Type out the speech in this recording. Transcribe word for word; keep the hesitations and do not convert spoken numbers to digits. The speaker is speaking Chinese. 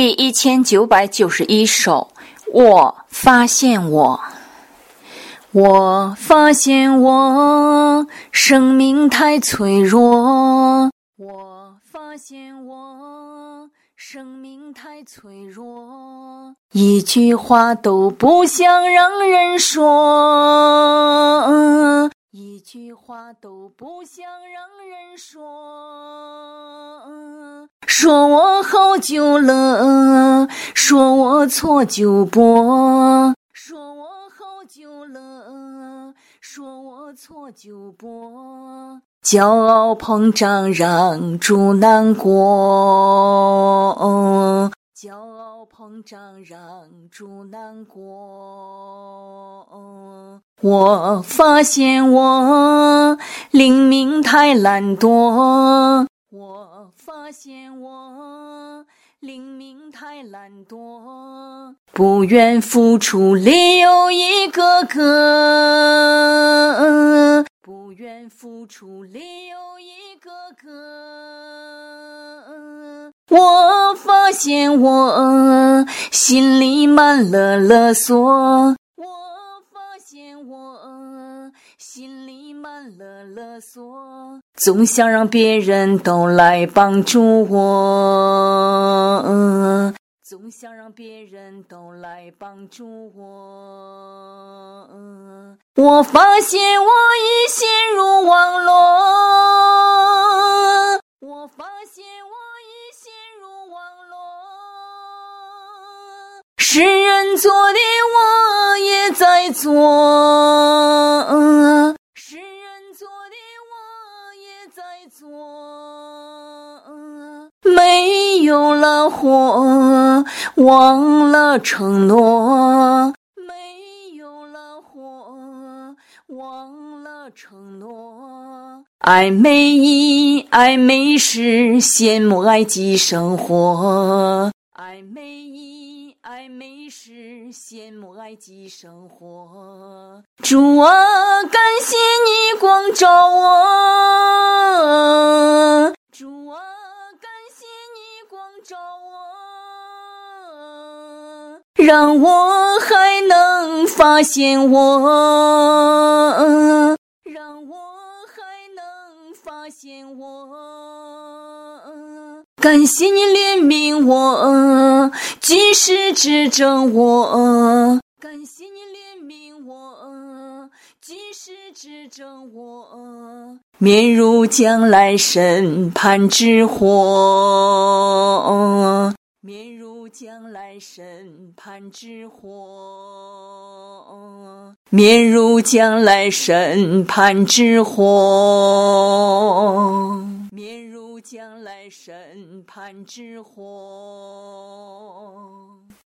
第一千九百九十一首，我发现我。我发现我生命太脆弱，我发现我生命太脆弱，一句话都不想让人说，一句话都不想让人说，说我好久了，说我错就播，说我好久了，说我错就播，骄傲膨胀让猪难过，骄傲膨胀让猪难过。我发现我灵命太懒惰，我发现我灵命太懒惰，不愿付出理由一个个，不愿付出理由一个个。我发现我心里满了勒索，我发现我心里满了勒索，总想让别人都来帮助我，总想让别人都来帮助我。我发现我已陷入网络，我发现我已陷入网络，是人做的我也在做，是人做的我也在做，没有了火，忘了承诺，没有了火，忘了承诺，爱没意，爱没事，羡慕爱及生活，爱没意，爱没事，羡慕爱及生活。主啊，感谢你光照我，主啊，感谢你光照我，让我还能发现我，让我还能发现我。感谢你怜悯我，及时指正我，感谢你怜悯我，及时指正我，免入将来审判之祸，免入将来审判之祸，免入将来审判之祸，免入将来审判之祸。